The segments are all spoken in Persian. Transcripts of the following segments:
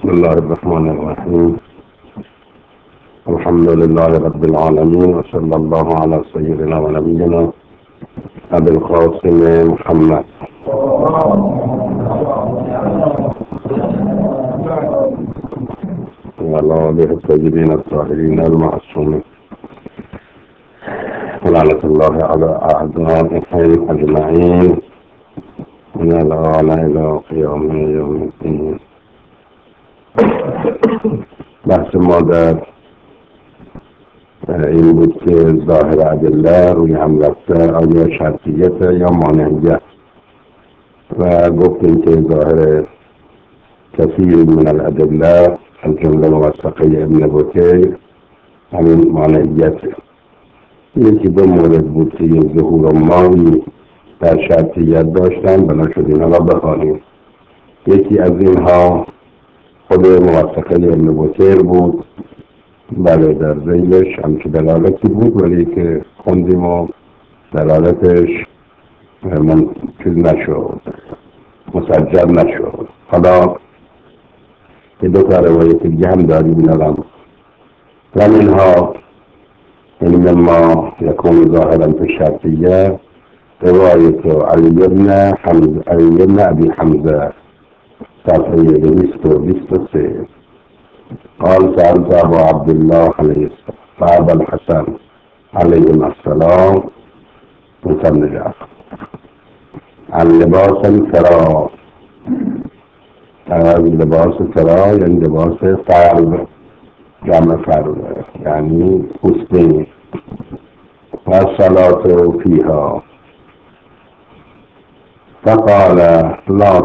بسم الله الرحمن الرحيم. الحمد لله رب العالمين، وصلى الله على سيدنا ونبينا أبي القاسم محمد وعلى آله الطيبين الطاهرين المعصومين، ولعنة الله على أعدائهم أجمعين من الآن إلى قيام يوم الدين. بحث ما در این بود که ظاهر ادله روی هم رفته آیا شرطیت یا مانعیت، و گفتیم که ظاهر کثیر من الادله الجمله موثقه ابن بکیر همین مانعیت. یکی دو مورد بود که ظهور مایی در شرطیت داشتن، بنا شد اینها را بخوانیم. یکی از اینها خود موثقه ابن بکیر بود، بله در ذیلش همچه دلالتی بود، ولی که خوندیم و دلالتش چیز نشد، مسجل نشد. حالا که دو تا روایت دیگه هم داریم نرم و منها این ما یکون ظاهرا فی شرطیه روایت علی بن ابی حمزه صفحه 223 قال سألت ابو عبد الله علیه السلام وابا الحسن علیهم السلام مسلم جعفر عن لباس الفراء، از لباس فراء یعنی لباس فرد، جمع فرد یعنی پوستین، و الصلاة فيها فقال لا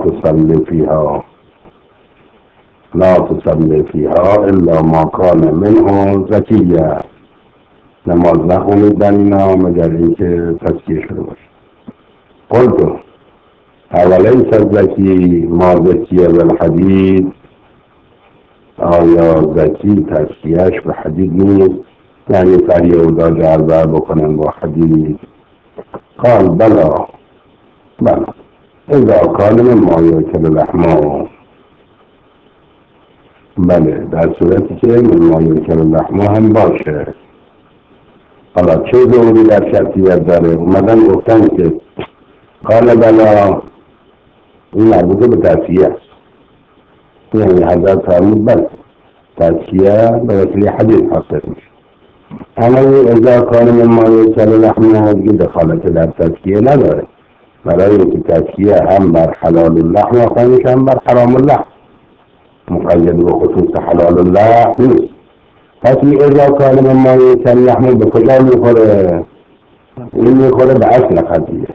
تصلي فيها الا ما كان منه زكيا، نماز نخونید در اینا مگر اینکه تزکیه شده باشه. قلت اولیس الزکی ما زکیه بالحدید، آیا زکی تزکیهش به حدید نیست؟ یعنی فریودا جربه بکنن با حدید. قال بلا اذا کان مما یاکل لحمه، بله در صورتی که مما یاکل لحمه هم باشه. حالا چه ضروری در شرطیت داره؟ اومدن گفتن که قال بلا این مربوطه به تزکیه است، یعنی حضرت فرمود بله تزکیه به وسیله حدید حاصل میشه. اما اذا کان مما یاکل لحمه دیگه دخالت در تزکیه نداره، برای اینکه تزکیه هم بر حلال اللحم واقع میشه هم بر حرام اللحم، مقید به خصوص حلال اللحم نیست. پس اذا کان مما یاکل لحمه به کجا میخوره؟ این میخوره به اصل قضیه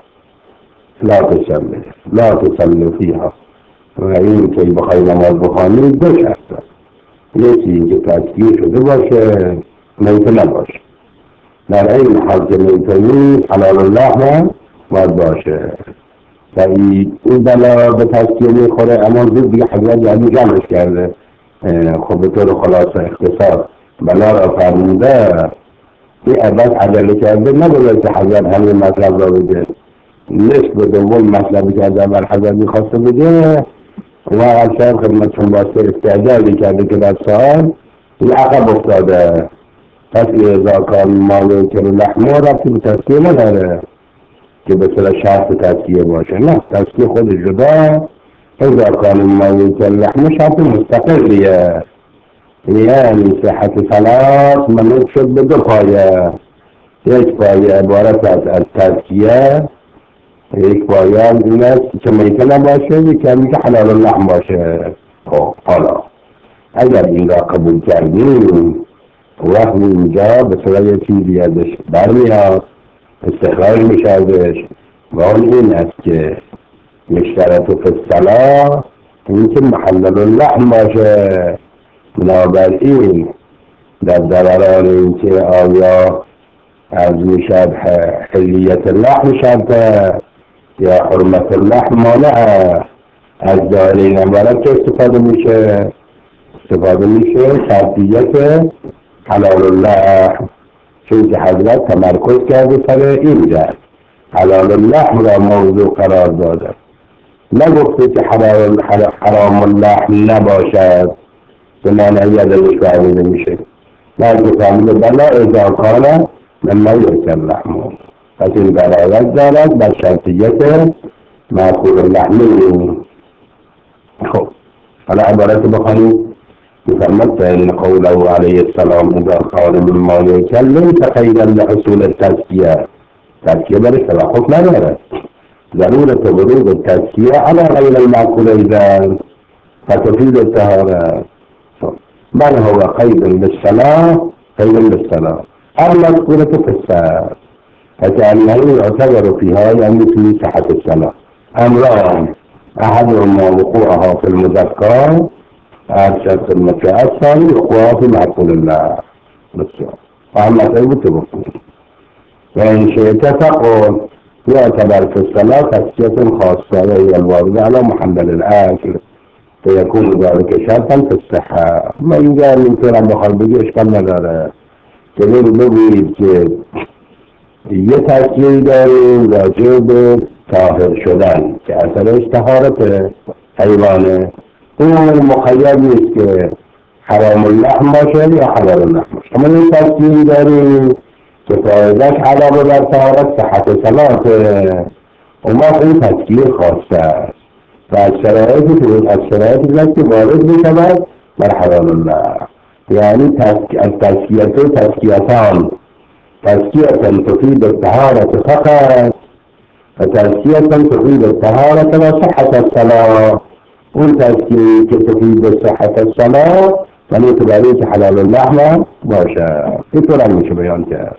لا تصلي فيها، و این که بخوای نماز بخوانی دو شرط، یکی اینکه تزکیه شده باشه، میته نباشه. در این حال که میته نیست حلال اللحم باید باشه و این بلا به تزکیه میخوره. اما زود دیگه حضرت یعنی جمعش کرده، خب به طور خلاصه اختصار بلا را فرموده، این عباد عدله کرده، نبوده که حضرت همین مطلب را بگه، نصف به دوم مطلبی که از اول حضرت میخواسته بگه و اصلا خدمتشون باسته استعجالی کرده که در سال این عقب افتاده. پس اذا کان ما یاکل لحمه رفتی به تزکیه نداره که به صورت شرط تزکیه باشه، نه، تزکیه خود جدا. اذا کان ما یاکل لحمه شرط مستقلیه، یعنی صحت صلات منوط شد به دو پایه، یک پایه عبارت از تزکیه، یک پایه این است که میته نباشه، یکی همی که حلال اللحم باشه. خب حالا اگر این را قبول کردیم وقت اینجا به صورت یه چیزی ازش برمیاد، استخراج میشه ازش، و اون این است که یشترط فی الصلاة این که محلل اللحم باشه. بنابراین در دوران این که آیا از میشد حلیت اللحم شرطه یا حرمت اللحم مانعه، از دارین عبارت که استفاده میشه شرطیت حلال اللحم، چون که حضرت تمرکز کرده سر اینجا حلال اللحم را موضوع قرار داده، نگفته که حرام اللحم نباشد، که مانعیت ازش فهمیده میشه. بلکه فهمیده بلا اذا کان مما یأکل لحمه، پس این دلالت دارد بر شرطیت مأکول اللحمی. خب حالا عبارت بخوانیم. يفرمت فإن قوله عليه السلام إذا قال مما يأكل ليس قيدا لحصول التزكية. تزكية برش توقف ندارد. ضرورة بروز التزكية على غير المأكول إذا فتفيد الطهارة، بل هو قيد للصلاة، قيد للصلاة المذكورة في الساعة، فكأنه يعتبر فيها يعني في صحة الصلاة أمران، أحدهما وقوعها في المذكر الشرط المتأثر، الثاني وقوعها في معقول الله بالصلاة. فأما سيبت بقول وإن شئت تقول يعتبر في الصلاة تزكية خاصة وهي الواردة على محمل الآكل، فيكون ذلك شرطا في الصحة. ما يجعل من كلام بخار بگی اشکال نداره که بگویید که یه تزکیه‌ای داریم راجع به طاهر شدن که اثرش طهارت حیوانه، اون مخیر نیست که حرام اللحم باشه یا حلال اللحم باشه. اما یه تزکیه‌ای داریم که فایدهش علاوه بر طهارت صحت صلاته، اون وقت این تزکیه خاصه است و از شرایطی است که وارد می‌شود بر حلال الله. یعنی از تزکیه‌تان تزکیه تفید الطهارة فقط و تزکیه تفید الطهارة و صحت الصلاة. اون تزکیه که تفید صحت الصلاة و نیتباری که حلال اللحم باشه. اینطور هم میشه بیان کرد.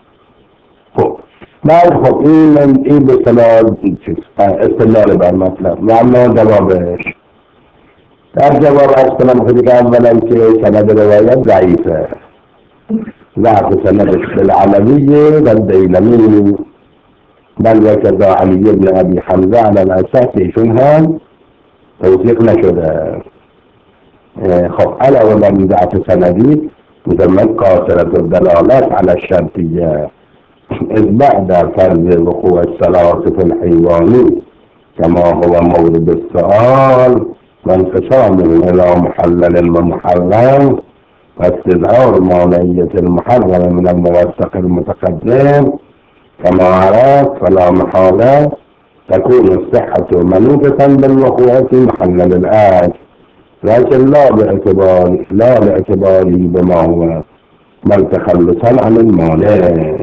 خب بعد خب این به استدلال بر مطلب و اما جوابش. در جواب از کنم خودی که اولا که سند روایت ضعیفه، ضعف سندش بالعلویه و الدیلمی، بل وکذا علی بن ابی حمزه علی الاساس ایشون هم توثیق نشده. خب علاوه بر ضعف سندی مسمى قاصرة الدلالات على الشرطية، إذ بعد فرض وقوع الصلاة في الحيوان كما هو مورد السؤال وانقسامه إلى محلل ومحرم واستظهار مانعية المحرم من الموثق المتقدم كما عرف، فلا محالة تكون الصحة منوطة بالوقوع في محلل الآج، لكن لا باعتباره بما هو بل تخلصا عن المانع.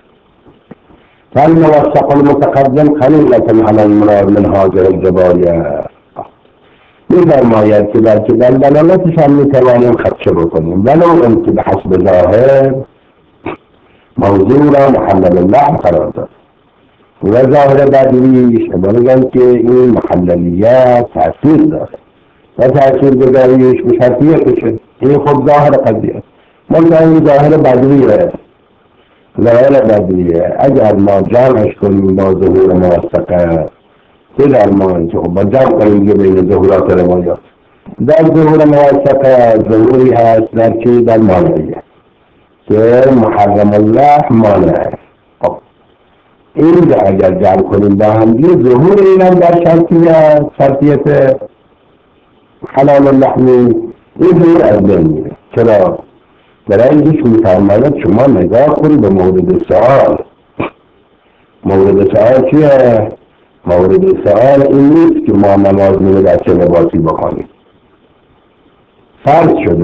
فالموثق المتقدم خليلة على المراد من هذه الجباية. می‌فرماید که در دلالتش هم می‌توانیم خدشه بکنیم ولو اینکه به حسب ظاهر موضوع را محلل اللحم قرار داد و ظاهر بدویش بگن که این محللیت تأثیر داره و تأثیر گذاریش به شرطیتشه. این خب ظاهر قضیه است. منتها این ظاهر بدویه، ظاهر بدویه. اگر ما جمعش کنیم با ظهور موثقه که در ما که خب با جمع کنیم بین ظهورات روایات، در ظهور موثقه ظهوری هست در چی؟ در مانعیه که محرم اللحم مانعه. خب این را اگر جمع کنیم با هم ظهور اینم در شرطیت حلال اللحمی، این ظهور از بین میره. چرا؟ برای اینکه می‌فرماید شما نگاه کنید به مورد سؤال. مورد سؤال چیه؟ مورد سؤال این نیست که ما نماز رو در چه لباسی بخوانیم. فرض شده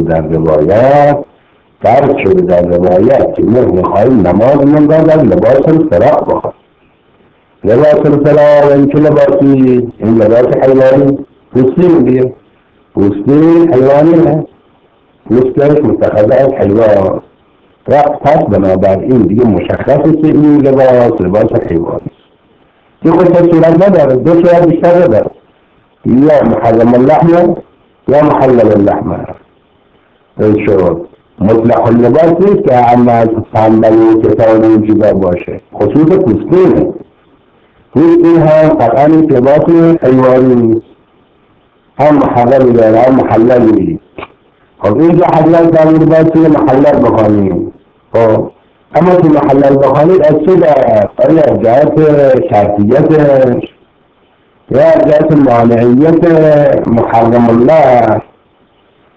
در روایت که ما می‌خواهیم نمازمون را در لباس الفراق بخوانیم. لباس الفراق این چه لباسی؟ این لباس حیوانی پوستین دیگه، پوستین حیوانی نه، پوستش متخذ از حیوان. پس بنابراین دیگه مشخصه که این لباس حیوانی که خود صورت نداره، دو صورت بیشتر نداره، یا محرم اللحم یا محلل اللحم. این شد مطلق اللباس نیست که اما صندلی کتان این چیزا باشه، خصوص پوستینه. پوستین هم قطعا این لباس حیوانی نیست، هم محرمی داره هم محللی. خب اینجا حلال در لباسی محلل بخوانیم. خب اما که محلل بخوانید از چه داره؟ آیا از جهت شرطیتش یا از جهت مانعیت محرم الله؟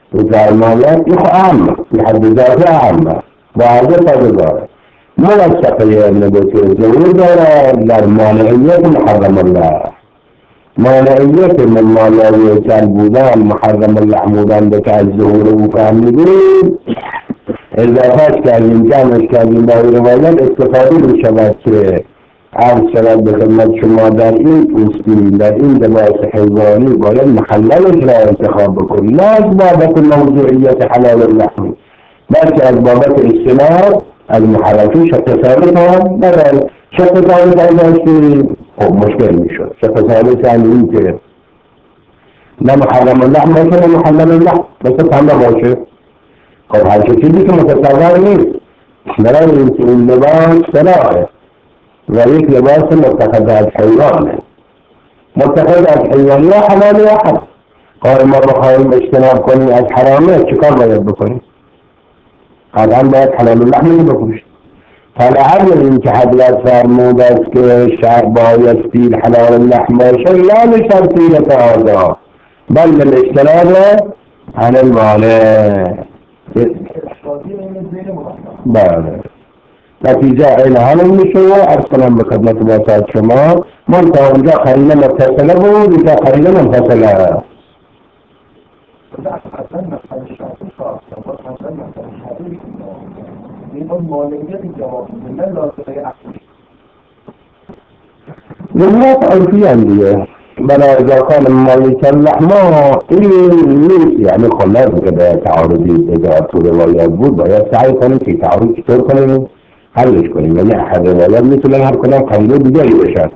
وزارمانات يخو عامة في حد ذاتها عامة وهذا تداره موثقية نبوتي الزهور در مانعية محرم الله مانعية من مانعية كان بودان محرم الله عمودان بتاع الزهور وفهمدين اضافات كان الإمكان كان الله روايات استفاده من شباب عرض شباب بخدمت شما در این پوستی در این لباس حیوانی باید محللش را انتخاب بکنی نه از بابت موضوعیت حلال اللحم بلکه از بابت اجتناب از محرمتی شق ثابت هم نداره شق ثابت هم داشتی خب مشکل میشد شق ثابت هم این که نه محرم اللحم باشه نه محلل اللحم بس هم باشه خب هر چیزی که متصور نیست برای این لباس سلاحه و یک لباس متخذ از حیوانه متخذ از حیوان یا حلال یا حرام قال ما بخواهیم اجتناب کنیم از حرامه چکار باید بکنیم قطعا باید حلال اللحم بکوشیم فلعل این که حضرت فرمود است که بایستی حلال اللحم باشه لا لشرطیت هذا بل للاجتناب عن المانع بله نتیجه این همین میشه و ارز کنم به خدمت باشد شما من تا اونجا قرینه متصله بود اینجا قرینه منفصله جملات عرفی هم دیگه برای اذا كان مالك اللحم این نیست یعنی خلاص که به تعارضی اجازت و روایات بود باید سعی کنیم که تعارض چطور کنیم حلش کنیم یعنی احد روایات میتونن هر کنم قرینه دیگری بشن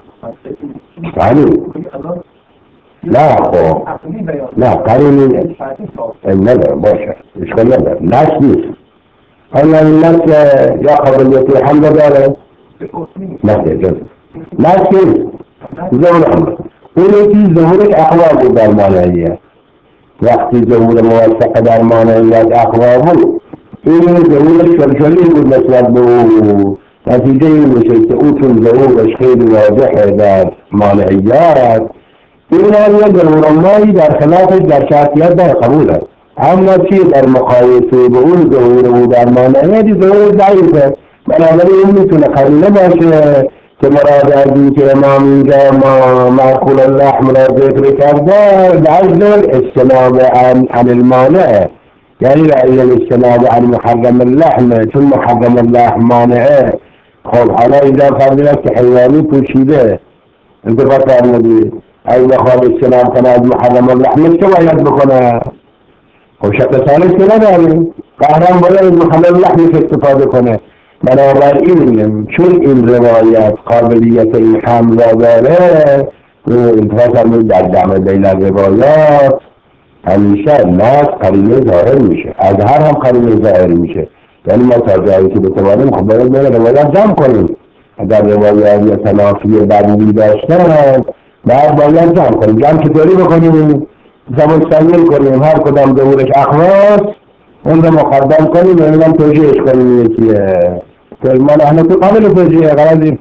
یعنی نه خب نه قرینه نداره باشه اشکال نداره نش نیست اما نش یا قابلیتی حمله داره نه جز نش نیست ظهور اون یکی ظهورش اقوا بود در مانعیه وقتی ظهور موثق در مانعیت اقوا بود این ظهورش شلشلی بود نسبت به او نتیجه این میشه که او چون ظهورش خیلی واضحه در مانعیت این هم یه ظهوراللهی در خلافش در شرطیت در قبول است اما چی در مقایسه به اون ظهور او در مانعیت ظهور ضعیفه بنابراین این میتونه قرینه باشه که مراد از این که امام اینجا معقول اللحم را ذکر کرده لعجل اجتناب عن المانع یعنی لعجل اجتناب عن محرم اللحم چون محرم اللحم مانعه خب حالا اینجا فرمید که حیوانی پوشیده انتفاق فرمودی اگه بخواد اجتناب کنه از محرم اللحم چه باید بکنه خب شق ثالث که نداریم قهرم باید محرم اللحمش استفاده کنه بنابراین چون این روایت قابلیت این حمل را داره انتفاق در جمع بین روایات همیشه ناس قرینه ظاهر میشه از هر هم قرینه ظاهر میشه یعنی ما تا جایی که بتوانیم خب باید بین روایات جمع کنیم اگر روایات یا تنافی بدی داشتن بعد باید جمع کنیم جمع چطوری بکنیم زمان سنگین کنیم هر کدام ظهورش اخواست اون رو مقدم کنیم و اینم توجیهش کنیم یکیه ما احنا تو قابل توجیه غرضی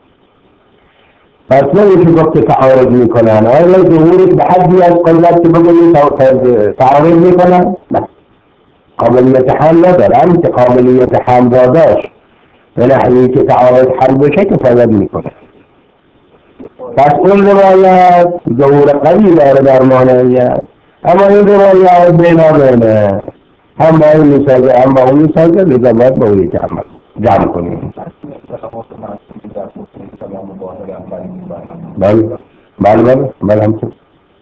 پس نمیشه گفت تعارض میکنن آیا ظهورش به حدی از قدرت که بگویی تعارض میکنن؟ نه قابلیت حل ندارن که قابلیت حل را داشت به نحوی که تعارض حل بشه که فضل میکنه پس اون روایت ظهور قوی داره در مانعیت اما این روایت بینابینه هم با این میسازه هم با اون میسازه لذا باید با اونی که عمل جمع کنیم بله همچون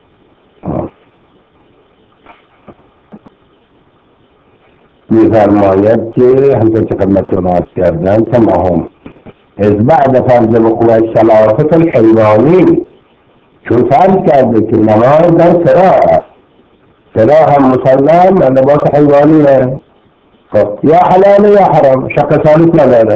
میفرماید که همچون که خدمتتون عرض کردن تمام از بعد فرض وقوع الشلافة الحیوانی چون فرض کرده که نماز در سراح است سراح هم مسلم و لباس حیوانی ہے یا حلال یا حرام شق ثالث نداره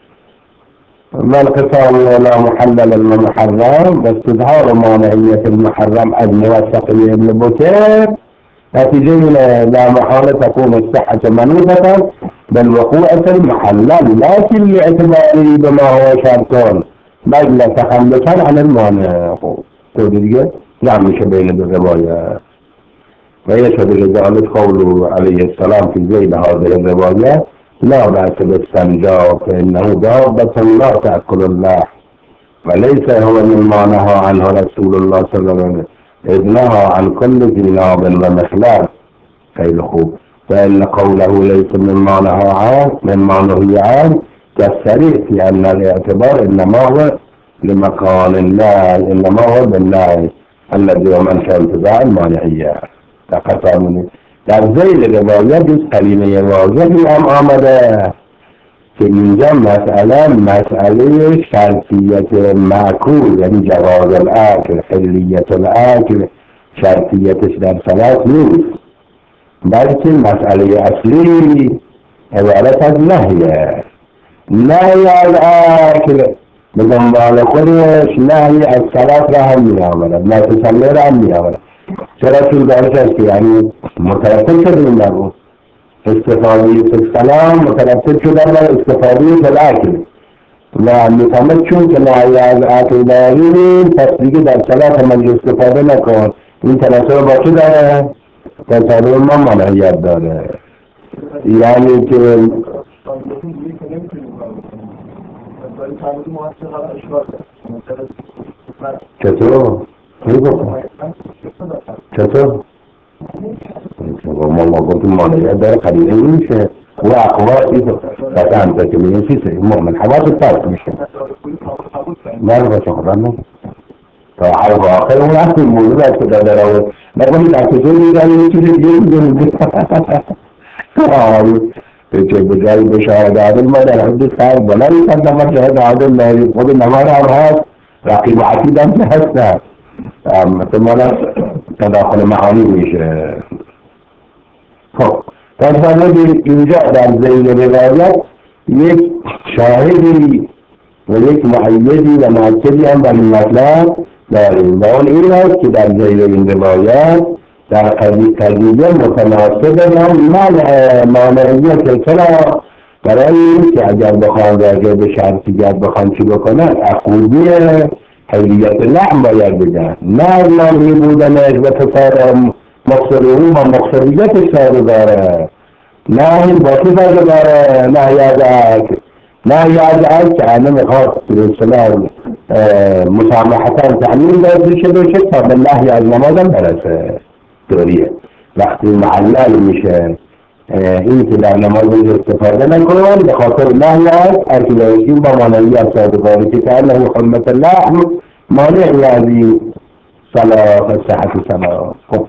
والقصام ولا محلل ومحرم واستظهار مانعية المحرم از موثقية ابن بكير نتيجة لا محالة تكون الصحة منوطة بالوقوع المحلل لكن لاعتباره بما هو شرط بل تخلصا عن المانع تقول لي نعم مش بين الرواية ويشهد لذلك قوله عليه السلام في ذيل هذه الرواية: لا بأس بالاستنجاء فإنه دابة لا تأكل اللحم، وليس هو مما نهى عنه رسول الله صلى الله عليه وسلم، إذ نهى عن كل ذي ناب ومخلاق. خیلی خوب. فإن قوله ليس مما نهى عنه مما نهي عنه كالصريح في أن الاعتبار إنما هو لمكان الله، إنما هو بالله الذي هو منشأ انتزاع المانعية. در ذیل روایت از قرینه واضحی هم آمده که اینجا مسئله شرطیت معکول، یعنی جواز الاکل، حلیت الاکل، شرطیتش در صلاة نیست، بلکه مسئله اصلی عبارت از نهیه. نهی از اکل به دنبال خودش نهی از صلاة را هم می آورد، نتصلی را هم می آورد. چرا؟ چون دارش است که یعنی مترتب شدیم در اون استفاده سلام، مترتب شدن در استفاده الاکل و میتامد چون که نهی از اکل داریم، پس دیگه در صلاة من استفاده نکن. این تناسب با چه داره؟ تناسب ما منعیت داره. یعنی که چطور؟ چطور؟ ما گفتیم منعیت داره، قدیده میشه و اقواسی قطعا تکمیه چیزه من حواس فرق میشه. من با چه خدا نگه تا حرف آخر اون اصلی موضوع است که داره رو نکنی در کجا میگن این چیزی دیگه میگن که بجای بشاهد عادل ما در حدود فرق بلایی کردم و شاهد عادل نهی خود نمار هم هست، رقیب و عتید هم که هست، مثلا تداخل معانی میشه. خب تصور اینجا در ذیل روایت یک شاهدی و یک معیدی و معکدی هم بر این مطلب داریم و اون این است که در ذیل این روایت در قضیه متناسب مانعیت چرا برای این که اگر بخوان راجع به شرطیت بخوان چی بکنن اخوذی حلیت لحم باید بگن، نه از مانعی بودنش و تصار مقصر اون با مقصریتش ساده داره، نه این با چی ساده داره، نه یادک نه یادک که همه میخواد برسلال مسامحتان تعمیم دارده شده تا به نهی از نمازم برسه. دوریه وقتی معلل میشه این که در نماز استفاده نکنن به خاطر نهی از ارکلایشین با مانعیت سادگاری که انه حرمت اللحم مانع از این صلاة و صحت صلاة. خب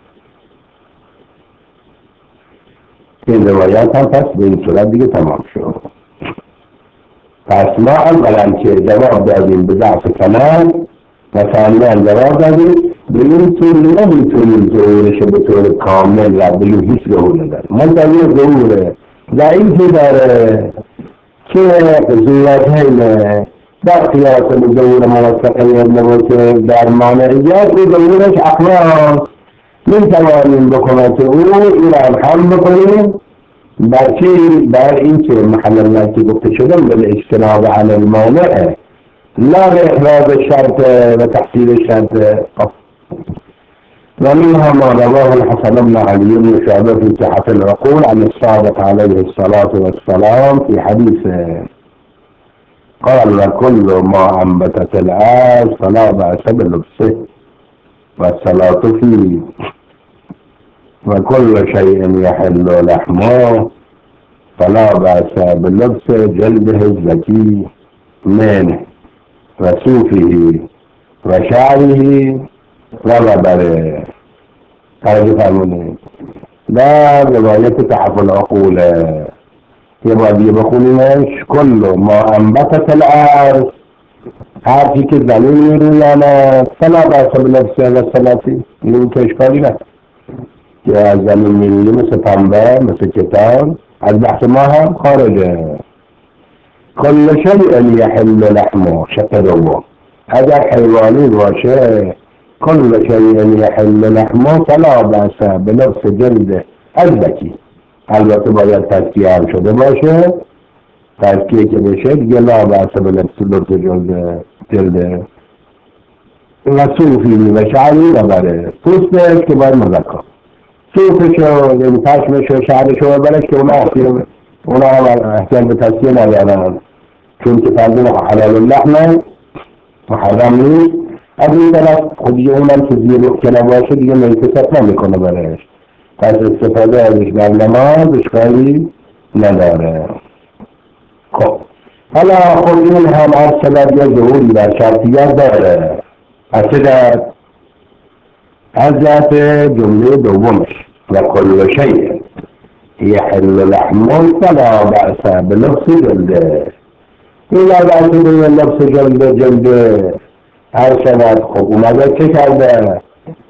این روایات هم پس به این صورت دیگه تمام شد. پس ما اولا که جواب دادیم به ضعف سند و ثانیا جواب دادیم به این طور نمیتونیم ظهورش به طور کامل و بگیم هیچ ظهور نداره. منتظر ظهوره ضعیفی داره که ظهورتین در قیاس ظهور موثقیت نباشه در مانعیت و ظهورش اقواس میتوانیم بکنات او این هم بکنیم بر این که محل که گفته شدن به اجتناب عن المانع لا بإحراز الشرط وتحصيل الشرط. ومنها ما رواه الحسن بن علي بن شعبة في تحف العقول عن الصادق عليه الصلاة والسلام في حديثه قال: وكل ما أنبتت الأرض فلا بأس بلبسه والصلاة فيه، وكل شيء يحل لحمه فلا بأس بلبس جلده الزكي منه وصوفه وشعره وغبره. توجه فرمونید در روایت تحف العقول یه باید بخونیمش: کل ما انبتت الارض، هرچی که زمین میرویاند فلا بأس بلبسه و صلاتی، این که اشکالی نه که از زمین میرویه مثل پنبه مثل کتان از بحث ما هم خارجه. کل شیء یحل لحمه، شق دوم اگر حیوانی باشه کل شیء یحل لحمه فلا بأس بلبس جلد الزکی، البته باید تزکیه هم شده باشه، تزکیه که بشه دیگه لا بأس بلبس جلد و صوفی و شعری و بره پوستش که باید مذکر صوفشو یعنی پشمشو شعرشو ببرش که اونا هم احتیاج به تصفیه ندارن، چون که فرض حلال اللحمه محرم نیست. از این طرف خودی اونم که زیر که نباشه دیگه میتست نمیکنه برش، پس استفاده ازش در نماز اشکالی نداره. خب حالا خود این هم از شدت یا ظهوری در شرطیت داره. از شدت از جهت جمله دومش و کل شیء یحل لحمه فلا بأس بلبس جلده. این بأس بلبس جلده هر شدت خب اومده چه کرده؟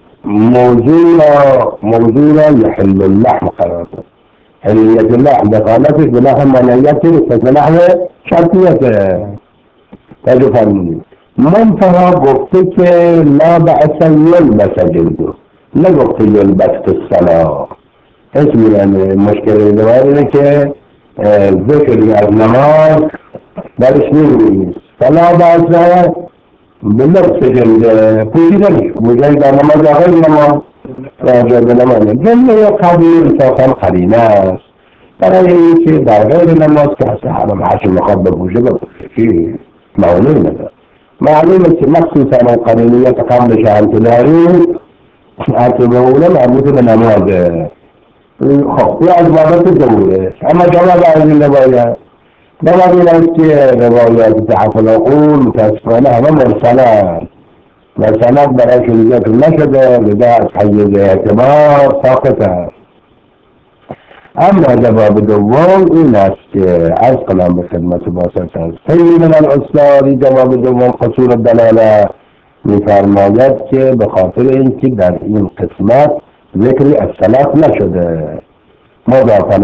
موضوع را یحل اللحم قرار داد. حلیت اللحم دخالتش به لحم منعیت رسد به لحم شرطیت تجو فرمونید. منتها گفته که لا بأس یلبس جلده، نگفته یلبس فی الصلاة. اسمی یعنی مشکل دواره که ذکری از نماز درش نیست. فلا بأس بلبس جلده پوشیدنش بوجهی در نماز آقای نماز راجع به نماز جلده یا قبیل انصافا قرینه است برای این که در غیر نماز که هست حرم هرچی مخواد بپوشه چی معلوم نداره. معلومه که مخصوصا قرینیت قبلش هم که دارید حتی به اوله مربوط به نمازه. خب یا از بابت جمهوره، اما جواب از این نباید این است که روایات تحت العقول متاسفانه همه مرسله و سند برایشون ذکر نشده، لذا از حیز اعتبار ساقط است. اما جواب دوم این است که عرض کنم به خدمت باسط است. خیلی من الاستاذی جواب دوم قصور الدلاله میفرماید که به خاطر اینکه در این قسمت ذکری از صلات نشده، مضافا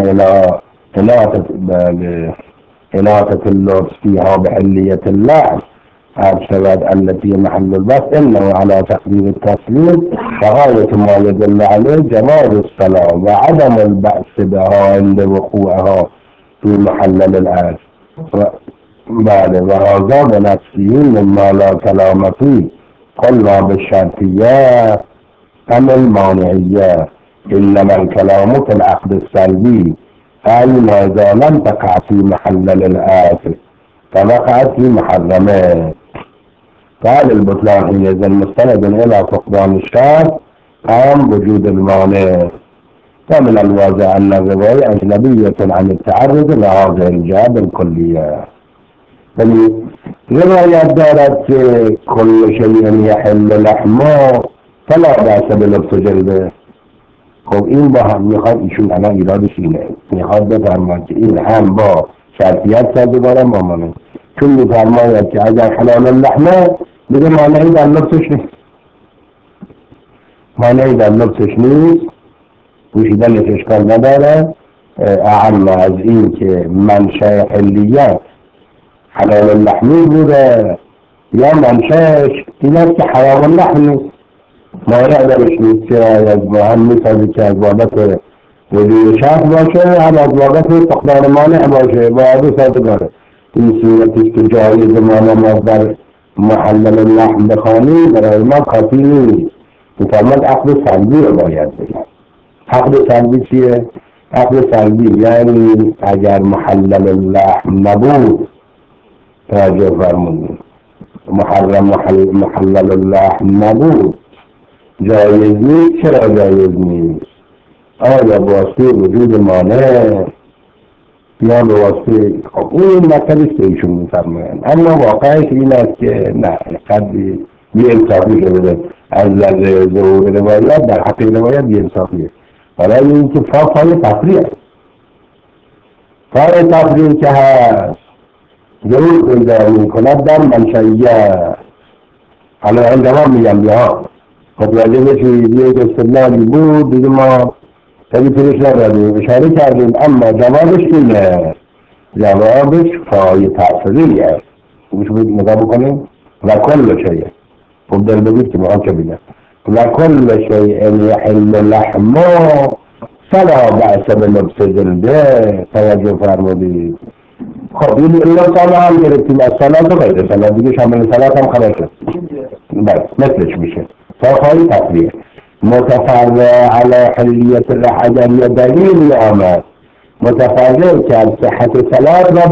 علاقة اللبس فيها بحلية اللحم شباب التي محل البث إنه على تقدير التسليم فغاية ما يدل عليه جواز الصلاة وعدم البأس بها عند وقوعها في محلل الآن. بعد وهذا بنفسه مما لا كلام فيه قلنا بالشرطية أم المانعية، إنما الكلام في العقد السلبي أي ما إذا لم تقع في محلل الآثم فوقعت في محرمه. فهذا البطلان حينئذ مستند إلى فقدان الشرط أم وجود المانع. فمن الواضح أن الرواية أجنبية عن التعرض لهذه الجهة الكلية. رواية دارت كل شيء يحل لحمه فلا بأس بلبس جلده. خب این با هم میخواد ایشون الان ایرادش اینه، میخواد بفرماید که این هم با شرطیت سازگاره مامانه، چون میفرماید که اگر حلال اللحمه دیگه مانعی در لبسش نیست، مانعی در لبسش نیست، پوشیدنش اشکال نداره. اعم از این که منشأ حلیت حلال اللحمی بوده یا منشأش این است که حرام اللحم نیست، مانع درش نیست که از هم میسازی که از بابت وجود شرط باشه هم از بابت فقدان مانع باشه، باید سازگاره. این صورتی که جایز ما نماز در محلل اللحم بخوانی برای ما کافی نیست. میفرماید عقد سلبی رو باید بگم. عقد سلبی چیه؟ عقد سلبی یعنی اگر محلل اللحم نبود، توجه فرمونید، محلل اللحم نبود جایز نیست. چرا جایز نیست؟ آیا بواسطه وجود مانع یا بواسطه این مطلبی که ایشون میفرمایند، اما واقعش این است که نه، قدری بی‌انصافی شده از نظر ظهور روایت در حق روایت بی‌انصافیه. برای اینکه پای تفریع است، پای تفریع که هست ضرور پیدا میکند در منشأیت. حالا این دوام میگم بیا متوجه بشید، یک استدلالی بود دیگه ما تبیترش نداریم اشاره کردیم، اما جوابش اینه، جوابش پای تفریع است. خوبش بود نگاه بکنیم. و کل شیء، خب در بگید که ما چه بگم، و کل شیء یحل لحمه فلا بأس بلبس جلده. توجه فرمودید. خب این سالا هم گرفتیم از صلات و غیر صلات، دیگه شامل صلات هم خبر شد، بله مثلش میشه تا پای تفریع. متفرع على حلیت الحجر یا دلیل آمد متفرع کرد صحت صلات را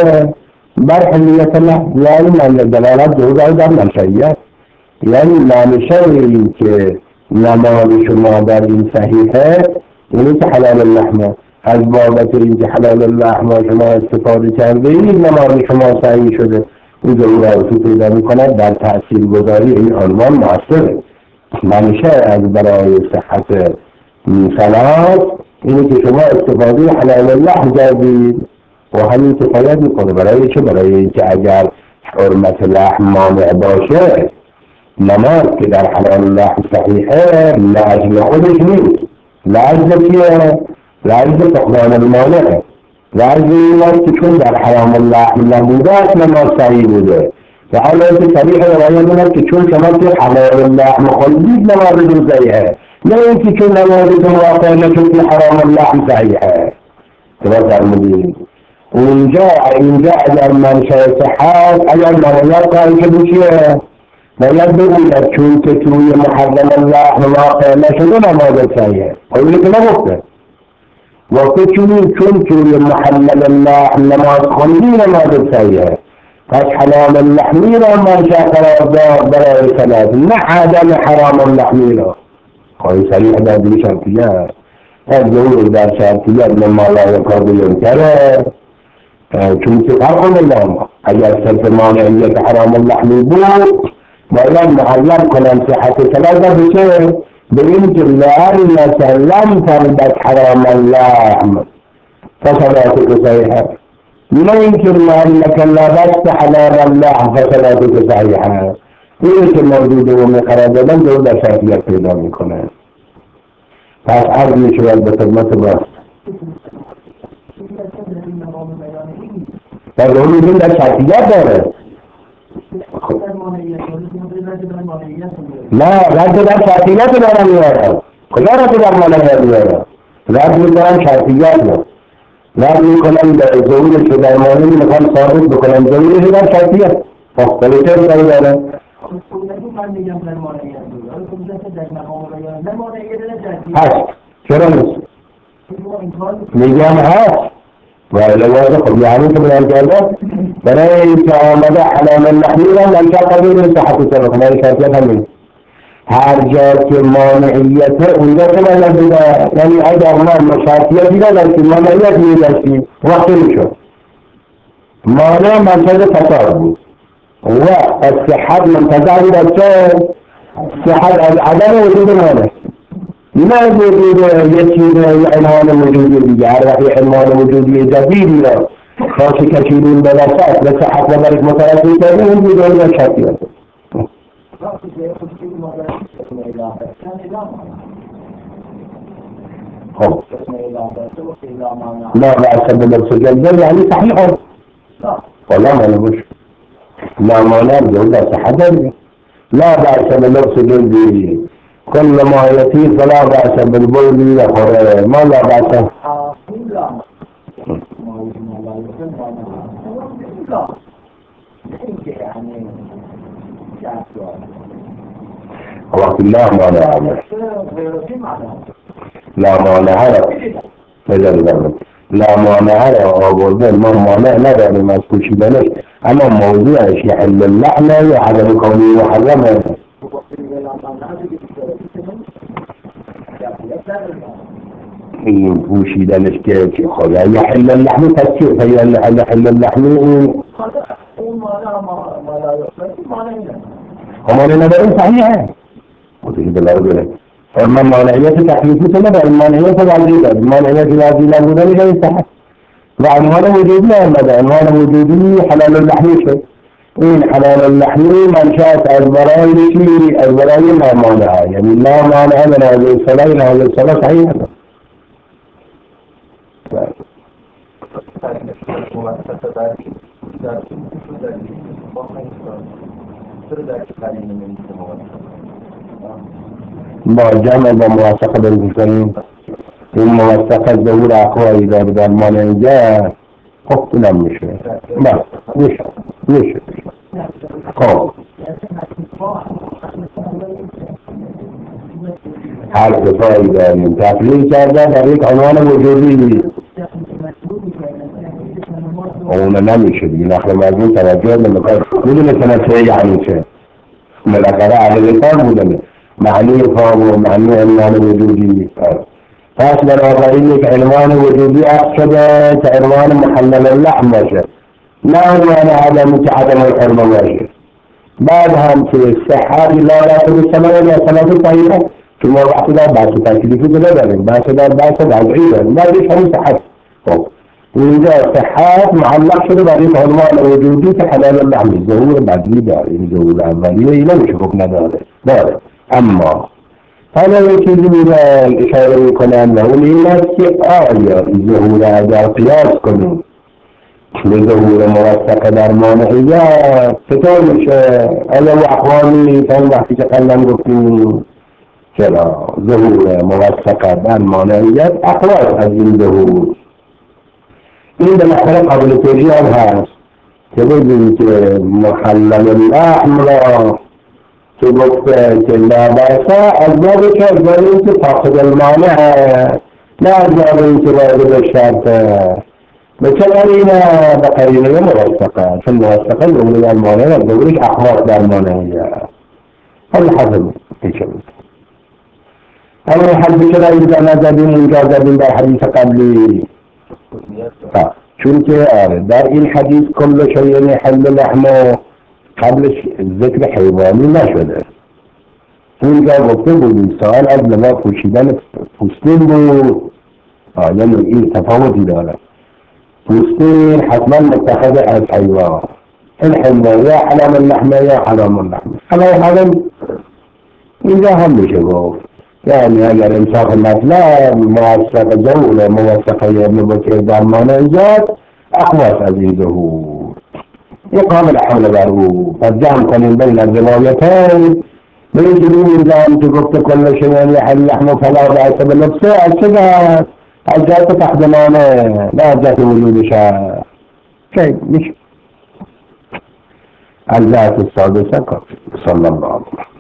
بر حلیت لحظ، یعنی من دلالت دوزای در منشأیت، یعنی منشأی که نماز شما در این صحیحه یعنی که حلال اللحمه، از بابت این که حلال اللحمه شما استفاده کرده اید نماز شما صحیح شده، او ضرورتی پیدا میکند در تأثیر گذاری این عنوان مؤثره. منشأ از برای صحت صلات اینه که شما استفاده حلال اللحم کردید و همین کفایت میکنه. برای چه؟ برای اینکه اگر حرمت لحم مانع باشه نماز که در حلال اللحم صحیحه لعجل خودش نیست، لعجل کیه؟ لعجل فقدان المانع، لعجل این است که چون در حرام اللحم نبوده است نماز صحیح بوده و حالا که صحیح روایت می‌دهد که چون شما که حلال اللحم خوردید نمازتون صحیحه، نه اینکه چون نمازتون واقع نشد که حرام اللحم صحیحه. درست فرمودید. اینجا اگر منشأ صحت اگر نمایت قائل شده چیه؟ باید بگوید چون که توی محرم اللحم واقع نشده نماز صحیحه. اینه که نگفته وقتی چون توی محلل اللحم نماز خوندی نماز صحیحه. پس حلال اللحمی را منشأ قرار داد برای صلات، نه عدم حرام اللحمی را. خواهی صحیح در دو شرطیه از ظهور در شرطیه مما لا یکاد ینکره، چون که فرق نمی‌کنه. اگر صرف مانعیت حرام اللحمی بود باید معلم کنم صحت صلات را بشه به این که لأنك لم تلبس حرام اللحم فصلاتك صحیحه، نه اینکه لأنك لبست حلال اللحم فصلاتك صحیحه. اینه که موجوده و قرار دادن دور در شرطیت پیدا میکنه. پس عرض میشود به خدمت باست در دور میگیم در شرطیت داره. نه رد در شرطیت دارم میارم. کجا رد در مانعیت میارم؟ رد میکنم شرطیت رو، رد میکنم در ظهورش رو در مانعی میخوام ثابت بکنم ظهورش رو در شرطیت. ولی چه بکنی داره؟ هست. چرا نیست؟ میگم هست ولی خب یعنی که بیان کرده برای اینکه آمده حلال اللحمی را منشأ قبول صحت صلات، برای شرطیت همین هر جا که مانعیت اونجا که باید بوده، یعنی اگر ما شرطیتی نداشتیم مانعیت میداشتیم وقتی میشد مانع منشأ فساد بود و صحت منتظر بود که صحت از عدم وجود مانع، نه وجود یک چیز عنوان وجودی دیگه. هر وقت عنوان وجودی جدیدی را خاصی کشیدیم به وسط و صحت و برک مترسل کردیم این دیگه این شرطیت. خب لا بأس بلبس الجلد يعني صحيح والله ما نقولش لا مانع الجلد صحة لا بأس بلبس الجلد كل ما يطير فلا بأس بالبول يخرج ما لا بأس وقت لا مانع لا مانع لا مانع آورده ما مانع نداریم از پوشیدنش، اما موضوعش یحل اللحم یا عدم کونی محرمه. این پوشیدنش که خدا یحل اللحم پس چه؟ یحل اللحم اون مانع نداریم صحیحه خودی بلار بله اما مانعیت تحلیفی تو نداریم، مانعیت وضعی داریم، مانعیت وضعی نبودن میشه صحت و عنوان وجودی آمده. عنوان وجودی حلال اللحمی شد. این حلال اللحمی منشأت از برای چی؟ از برای لا مانع، یعنی لا مانع من هذه الصلاة إلى هذه الصلاة صحيحة. با جمع و موافقه بریم کنیم این موافقه ظهور اقوایی داره در مانعیت خب اینم میشه میشه خب حرف فایی داریم تفریح کرده در یک عنوان وجودی اون نمیشه دیگه نخل مجموع توجه نمیکنه میدونه تنسه یعنی چه ملکره علی لسان بودنه معنی فا و معنی عنوان وجودی پس بنابراین یک عنوان وجودی اخذ شده که عنوان محلل اللحم باشه نه عنوان عدمی که عدم الحرمه باشه بعد هم که صحت لا رسول السلام یا صلاة طیبه که ما وقتی در بحث تکلیفی که نداریم بحث در بحث وضعی داریم بعدش همون صحت خب اینجا صحت معلق شده بر یک عنوان وجودی که حلال اللحم ظهور بدلی داره این ظهور اولیه اینا میشه خب نداره داره اما حالا یک چیزی میرن اشاره میکنن و اون این است که آیا ظهور اگر قیاس کنیم به ظهور موثق در مانعیت چطور میشه؟ آیا و اقوامی تا اون وقتی که قلم گفتیم چرا ظهور موثق در مانعیت اخلاص از این ظهور این به نظر قابل توجیه هم هست که بگیم که محلل اللحم را که گفته که لا بأس از باب که از باب این که فاقد المانع نه از باب این که باید به شرط به چه قرینه به قرینه موثقه چون موثقه ظهور در مانع و ظهورش اخلاص در مانعیه حال حسن پیشه بود اما حدیث را اینجا نزدیم اینجا زدیم در حدیث قبلی چون که در این حدیث کل شیء حل لحمه قبلش ذکر حیوانی نشده اینجا گفته بودیم سوال از لباس پوشیدن پوستین بود یعنی این تفاوتی داره پوستین حتما متخذ از حیوان الحیوان یا حرام اللحمه یا حرام اللحمه حرام اینجا هم میشه گفت یعنی اگر انصاف مطلب موثق ظهور موثقه ابن بکر در مانعیت اخواص از این ظهور قابل حمل بر او پس جمع کنیم بین الروایتین به این جلو میزن که گفته کل شیء یحل لحمه فلا بأس بلبسه از چه جهت؟ از جهت تقدمانه نه از جهت وجود شرع که میشه از جهت السادسه صلی الله علیه